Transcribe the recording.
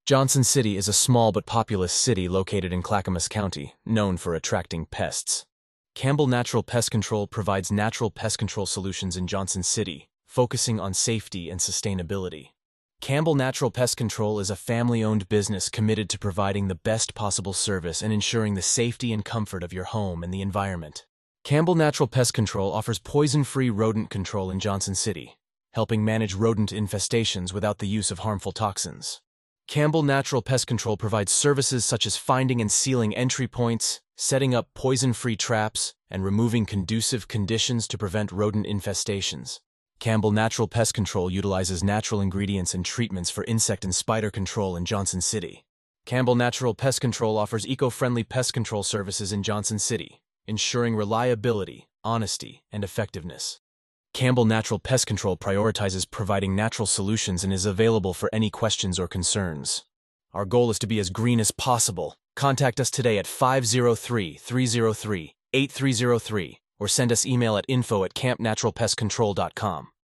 Johnson City is a small but populous city located in Clackamas County, known for attracting pests. Campbell Natural Pest Control provides natural pest control solutions in Johnson City, focusing on safety and sustainability. Campbell Natural Pest Control is a family-owned business committed to providing the best possible service and ensuring the safety and comfort of your home and the environment. Campbell Natural Pest Control offers poison-free rodent control in Johnson City, helping manage rodent infestations without the use of harmful toxins. Campbell Natural Pest Control provides services such as finding and sealing entry points, setting up poison-free traps, and removing conducive conditions to prevent rodent infestations. Campbell Natural Pest Control utilizes natural ingredients and treatments for insect and spider control in Johnson City. Campbell Natural Pest Control offers eco-friendly pest control services in Johnson City, ensuring reliability, honesty, and effectiveness. Campbell Natural Pest Control prioritizes providing natural solutions and is available for any questions or concerns. Our goal is to be as green as possible. Contact us today at 503-303-8303 or send us email at info@campnaturalpestcontrol.com.